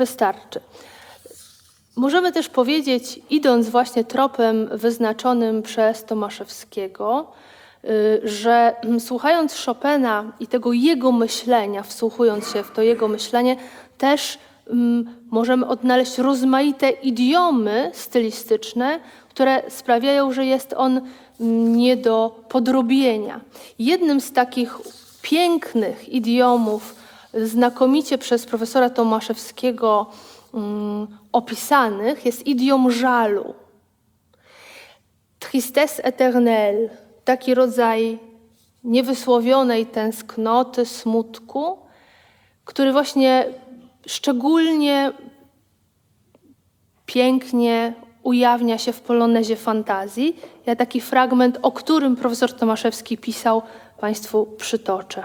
Wystarczy. Możemy też powiedzieć, idąc właśnie tropem wyznaczonym przez Tomaszewskiego, że słuchając Chopina i tego jego myślenia, wsłuchując się w to jego myślenie, też możemy odnaleźć rozmaite idiomy stylistyczne, które sprawiają, że jest on nie do podrobienia. Jednym z takich pięknych idiomów, znakomicie przez profesora Tomaszewskiego opisanych, jest idiom żalu. Tristesse éternelle, taki rodzaj niewysłowionej tęsknoty, smutku, który właśnie szczególnie pięknie ujawnia się w polonezie fantazji. Ja taki fragment, o którym profesor Tomaszewski pisał, Państwu przytoczę.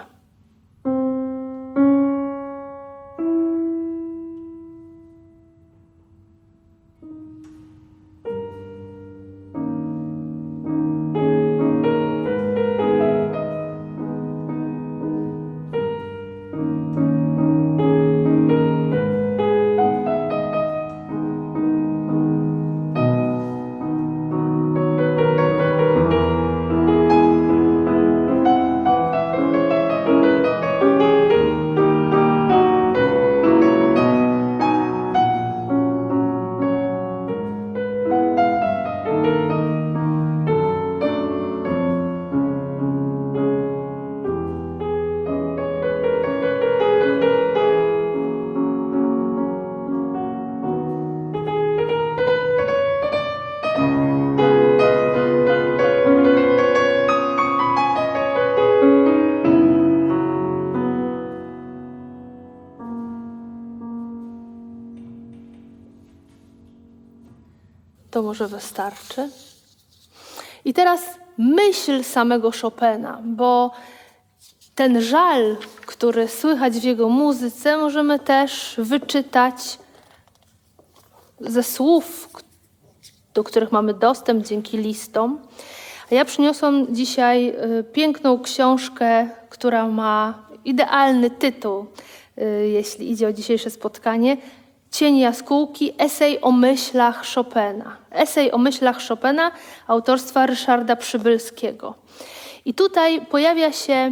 To może wystarczy. I teraz myśl samego Chopina, bo ten żal, który słychać w jego muzyce, możemy też wyczytać ze słów, do których mamy dostęp dzięki listom. A ja przyniosłam dzisiaj piękną książkę, która ma idealny tytuł, jeśli idzie o dzisiejsze spotkanie. Cień jaskółki, esej o myślach Chopina. Esej o myślach Chopina autorstwa Ryszarda Przybylskiego. I tutaj pojawia się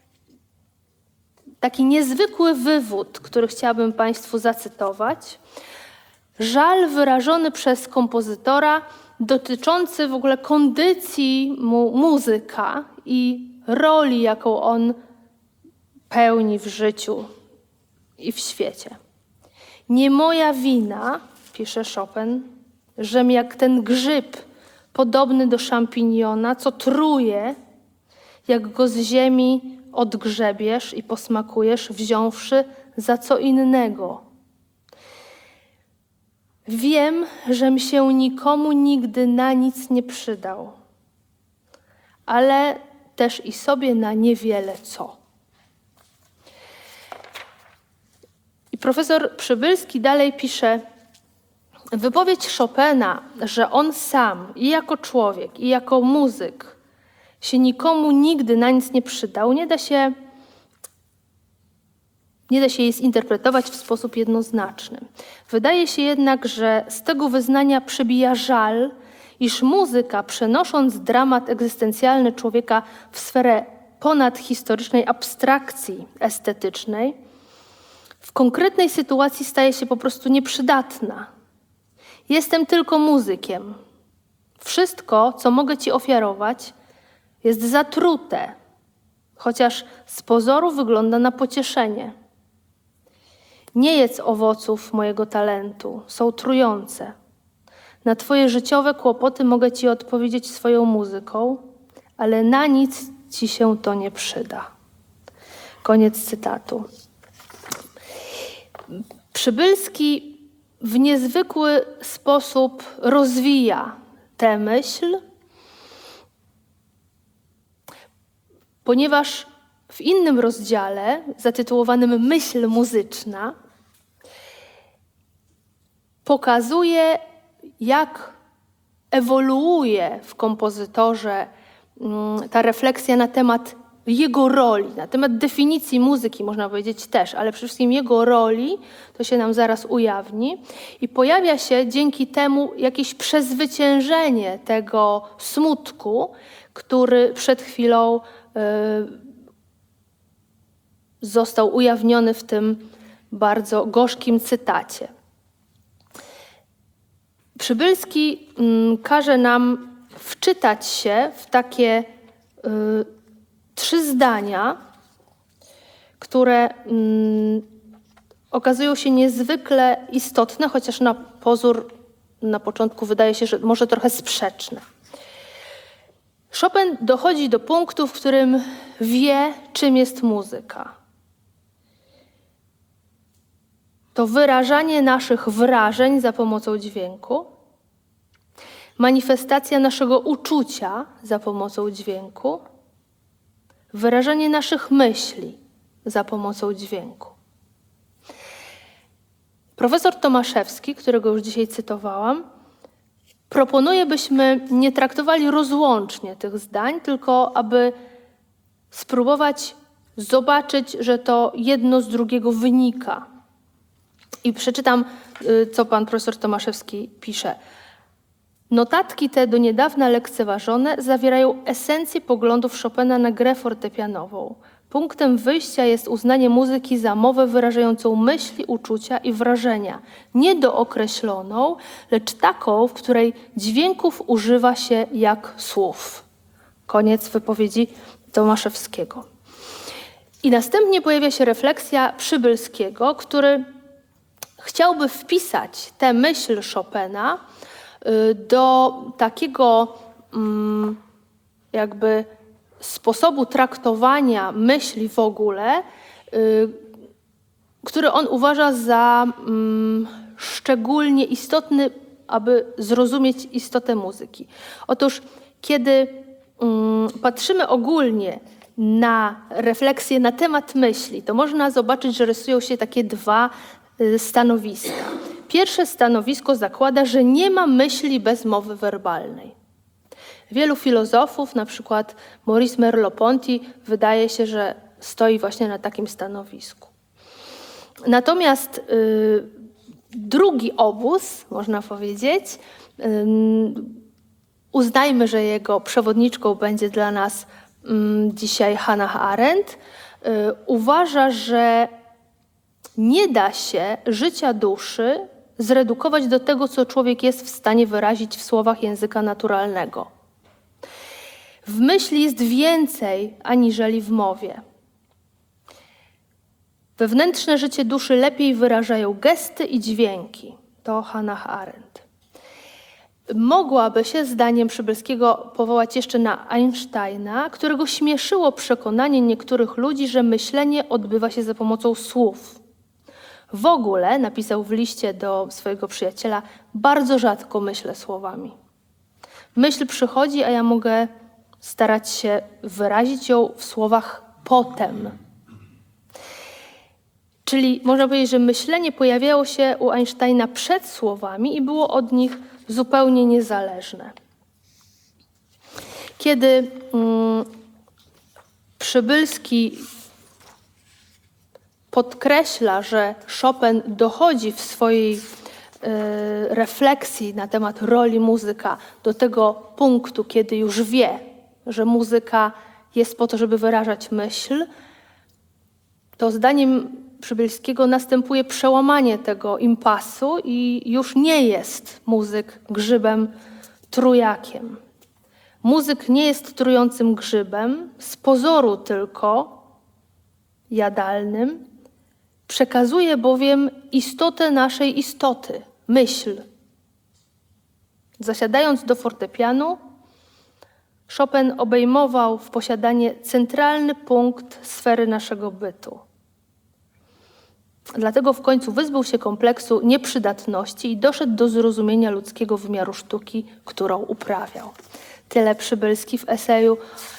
taki niezwykły wywód, który chciałabym Państwu zacytować. Żal wyrażony przez kompozytora, dotyczący w ogóle kondycji muzyka i roli, jaką on pełni w życiu i w świecie. Nie moja wina, pisze Chopin, żem jak ten grzyb podobny do szampiniona, co truje, jak go z ziemi odgrzebiesz i posmakujesz, wziąwszy za co innego. Wiem, żem się nikomu nigdy na nic nie przydał, ale też i sobie na niewiele co. I profesor Przybylski dalej pisze, wypowiedź Chopina, że on sam i jako człowiek, i jako muzyk się nikomu nigdy na nic nie przydał, nie da się jej zinterpretować w sposób jednoznaczny. Wydaje się jednak, że z tego wyznania przebija żal, iż muzyka, przenosząc dramat egzystencjalny człowieka w sferę ponadhistorycznej abstrakcji estetycznej, w konkretnej sytuacji staje się po prostu nieprzydatna. Jestem tylko muzykiem. Wszystko, co mogę ci ofiarować, jest zatrute, chociaż z pozoru wygląda na pocieszenie. Nie jedz owoców mojego talentu, są trujące. Na twoje życiowe kłopoty mogę ci odpowiedzieć swoją muzyką, ale na nic ci się to nie przyda. Koniec cytatu. Przybylski w niezwykły sposób rozwija tę myśl, ponieważ w innym rozdziale, zatytułowanym Myśl muzyczna, pokazuje, jak ewoluuje w kompozytorze ta refleksja na temat jego roli, na temat definicji muzyki można powiedzieć też, ale przede wszystkim jego roli, to się nam zaraz ujawni. I pojawia się dzięki temu jakieś przezwyciężenie tego smutku, który przed chwilą został ujawniony w tym bardzo gorzkim cytacie. Przybylski każe nam wczytać się w takie 3 zdania, które okazują się niezwykle istotne, chociaż na pozór na początku wydaje się, że może trochę sprzeczne. Chopin dochodzi do punktu, w którym wie, czym jest muzyka. To wyrażanie naszych wrażeń za pomocą dźwięku, manifestacja naszego uczucia za pomocą dźwięku, wyrażanie naszych myśli za pomocą dźwięku. Profesor Tomaszewski, którego już dzisiaj cytowałam, proponuje, byśmy nie traktowali rozłącznie tych zdań, tylko aby spróbować zobaczyć, że to jedno z drugiego wynika. I przeczytam, co pan profesor Tomaszewski pisze. Notatki te do niedawna lekceważone zawierają esencję poglądów Chopina na grę fortepianową. Punktem wyjścia jest uznanie muzyki za mowę wyrażającą myśli, uczucia i wrażenia, nie dookreśloną, lecz taką, w której dźwięków używa się jak słów. Koniec wypowiedzi Tomaszewskiego. I następnie pojawia się refleksja Przybylskiego, który chciałby wpisać tę myśl Chopina do takiego jakby sposobu traktowania myśli w ogóle, który on uważa za szczególnie istotny, aby zrozumieć istotę muzyki. Otóż, kiedy patrzymy ogólnie na refleksję na temat myśli, to można zobaczyć, że rysują się takie 2 stanowiska. Pierwsze stanowisko zakłada, że nie ma myśli bez mowy werbalnej. Wielu filozofów, na przykład Maurice Merleau-Ponty, wydaje się, że stoi właśnie na takim stanowisku. Natomiast drugi obóz, można powiedzieć, uznajmy, że jego przewodniczką będzie dla nas dzisiaj Hannah Arendt, uważa, że nie da się życia duszy zredukować do tego, co człowiek jest w stanie wyrazić w słowach języka naturalnego. W myśli jest więcej aniżeli w mowie. Wewnętrzne życie duszy lepiej wyrażają gesty i dźwięki. To Hannah Arendt. Mogłaby się, zdaniem Przybylskiego, powołać jeszcze na Einsteina, którego śmieszyło przekonanie niektórych ludzi, że myślenie odbywa się za pomocą słów. W ogóle, napisał w liście do swojego przyjaciela, bardzo rzadko myślę słowami. Myśl przychodzi, a ja mogę starać się wyrazić ją w słowach potem. Czyli można powiedzieć, że myślenie pojawiało się u Einsteina przed słowami i było od nich zupełnie niezależne. Kiedy Przybylski podkreśla, że Chopin dochodzi w swojej refleksji na temat roli muzyka do tego punktu, kiedy już wie, że muzyka jest po to, żeby wyrażać myśl, to zdaniem Przybylskiego następuje przełamanie tego impasu i już nie jest muzyk grzybem trujakiem. Muzyk nie jest trującym grzybem, z pozoru tylko jadalnym, przekazuje bowiem istotę naszej istoty, myśl. Zasiadając do fortepianu, Chopin obejmował w posiadanie centralny punkt sfery naszego bytu. Dlatego w końcu wyzbył się kompleksu nieprzydatności i doszedł do zrozumienia ludzkiego wymiaru sztuki, którą uprawiał. Tyle Przybylski w eseju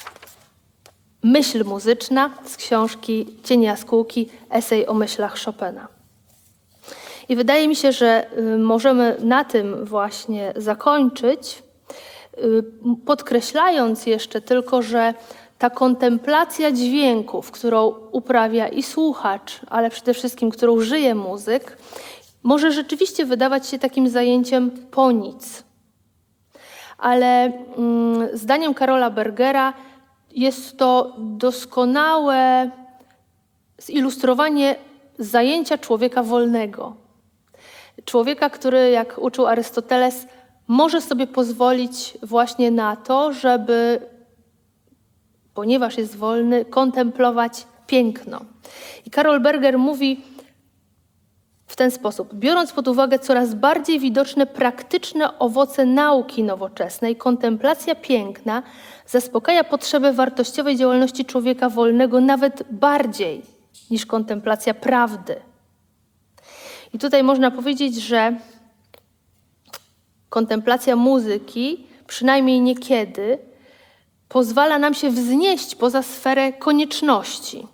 Myśl muzyczna z książki Cień jaskółki, esej o myślach Chopina. I wydaje mi się, że możemy na tym właśnie zakończyć, podkreślając jeszcze tylko, że ta kontemplacja dźwięków, którą uprawia i słuchacz, ale przede wszystkim, którą żyje muzyk, może rzeczywiście wydawać się takim zajęciem po nic. Ale zdaniem Karola Bergera jest to doskonałe zilustrowanie zajęcia człowieka wolnego. Człowieka, który, jak uczył Arystoteles, może sobie pozwolić właśnie na to, żeby, ponieważ jest wolny, kontemplować piękno. I Karol Berger mówi w ten sposób: biorąc pod uwagę coraz bardziej widoczne praktyczne owoce nauki nowoczesnej, kontemplacja piękna zaspokaja potrzebę wartościowej działalności człowieka wolnego nawet bardziej niż kontemplacja prawdy. I tutaj można powiedzieć, że kontemplacja muzyki, przynajmniej niekiedy, pozwala nam się wznieść poza sferę konieczności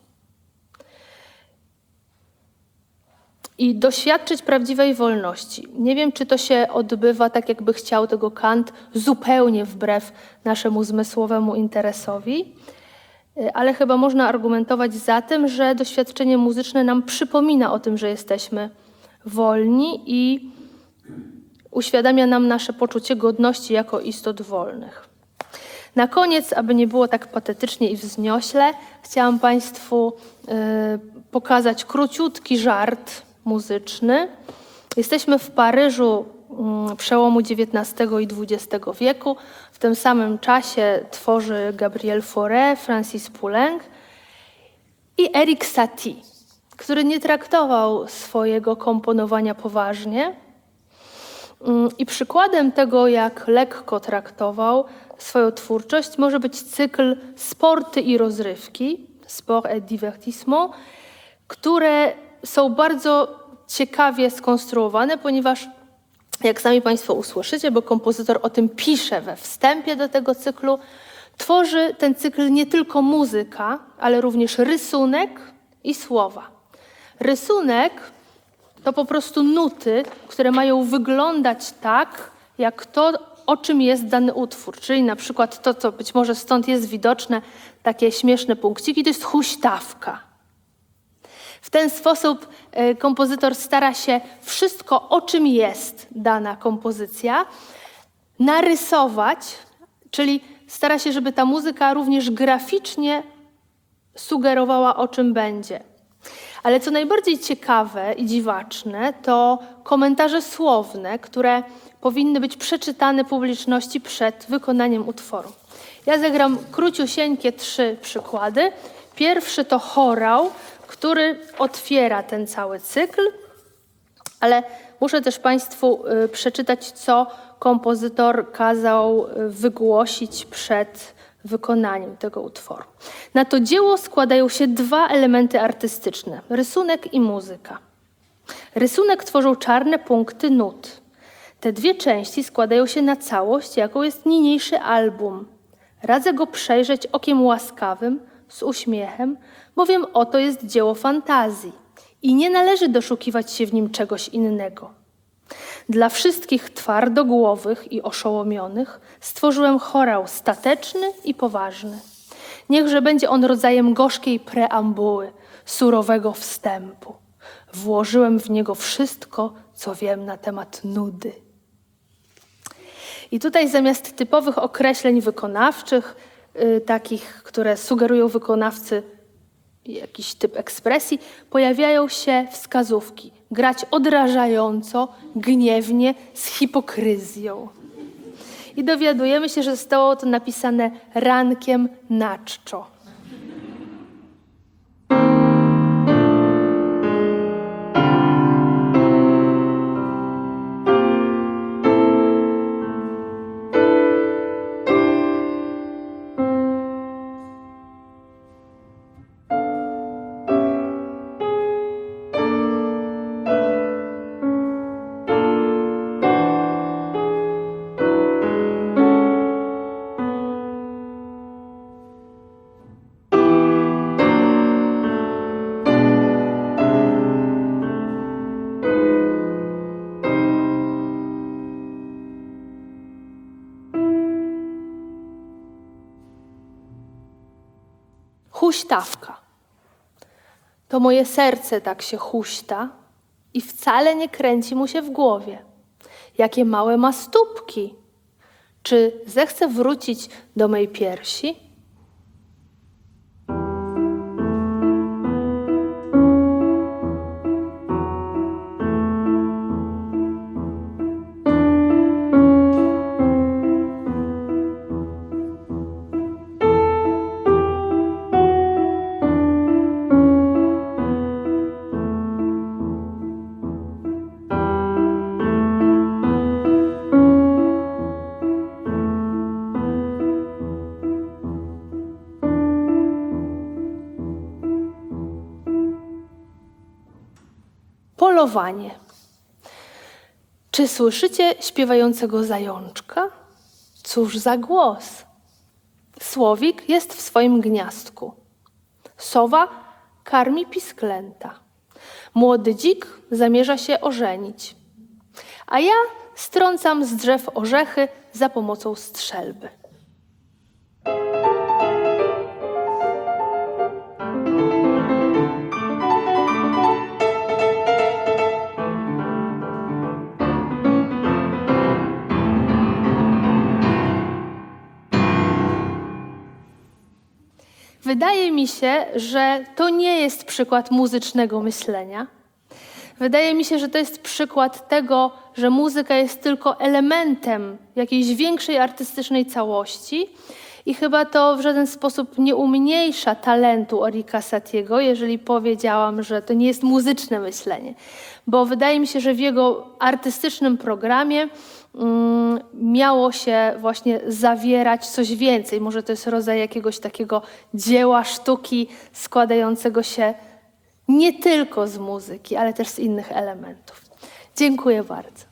i doświadczyć prawdziwej wolności. Nie wiem, czy to się odbywa tak, jakby chciał tego Kant, zupełnie wbrew naszemu zmysłowemu interesowi, ale chyba można argumentować za tym, że doświadczenie muzyczne nam przypomina o tym, że jesteśmy wolni i uświadamia nam nasze poczucie godności jako istot wolnych. Na koniec, aby nie było tak patetycznie i wzniośle, chciałam Państwu pokazać króciutki żart muzyczny. Jesteśmy w Paryżu przełomu XIX i XX wieku. W tym samym czasie tworzy Gabriel Fauré, Francis Poulenc i Erik Satie, który nie traktował swojego komponowania poważnie. I przykładem tego, jak lekko traktował swoją twórczość, może być cykl Sporty i rozrywki, Sport et Divertissement, które są bardzo ciekawie skonstruowane, ponieważ, jak sami Państwo usłyszycie, bo kompozytor o tym pisze we wstępie do tego cyklu, tworzy ten cykl nie tylko muzyka, ale również rysunek i słowa. Rysunek to po prostu nuty, które mają wyglądać tak, jak to, o czym jest dany utwór. Czyli na przykład to, co być może stąd jest widoczne, takie śmieszne punkciki, to jest huśtawka. W ten sposób kompozytor stara się wszystko, o czym jest dana kompozycja, narysować, czyli stara się, żeby ta muzyka również graficznie sugerowała, o czym będzie. Ale co najbardziej ciekawe i dziwaczne, to komentarze słowne, które powinny być przeczytane publiczności przed wykonaniem utworu. Ja zagram króciusieńkie 3 przykłady. Pierwszy to chorał, który otwiera ten cały cykl, ale muszę też Państwu przeczytać, co kompozytor kazał wygłosić przed wykonaniem tego utworu. Na to dzieło składają się 2 elementy artystyczne: rysunek i muzyka. Rysunek tworzą czarne punkty nut. Te 2 części składają się na całość, jaką jest niniejszy album. Radzę go przejrzeć okiem łaskawym, z uśmiechem, bowiem oto jest dzieło fantazji i nie należy doszukiwać się w nim czegoś innego. Dla wszystkich twardogłowych i oszołomionych stworzyłem chorał stateczny i poważny. Niechże będzie on rodzajem gorzkiej preambuły, surowego wstępu. Włożyłem w niego wszystko, co wiem na temat nudy. I tutaj zamiast typowych określeń wykonawczych, takich, które sugerują wykonawcy jakiś typ ekspresji, pojawiają się wskazówki. Grać odrażająco, gniewnie, z hipokryzją. I dowiadujemy się, że zostało to napisane rankiem na czczo. Huśtawka. To moje serce tak się huśta i wcale nie kręci mu się w głowie. Jakie małe ma stópki. Czy zechce wrócić do mej piersi? Polowanie. Czy słyszycie śpiewającego zajączka? Cóż za głos! Słowik jest w swoim gniazdku. Sowa karmi pisklęta. Młody dzik zamierza się ożenić. A ja strącam z drzew orzechy za pomocą strzelby. Wydaje mi się, że to nie jest przykład muzycznego myślenia. Wydaje mi się, że to jest przykład tego, że muzyka jest tylko elementem jakiejś większej artystycznej całości i chyba to w żaden sposób nie umniejsza talentu Erika Sattiego, jeżeli powiedziałam, że to nie jest muzyczne myślenie. Bo wydaje mi się, że w jego artystycznym programie miało się właśnie zawierać coś więcej. Może to jest rodzaj jakiegoś takiego dzieła sztuki składającego się nie tylko z muzyki, ale też z innych elementów. Dziękuję bardzo.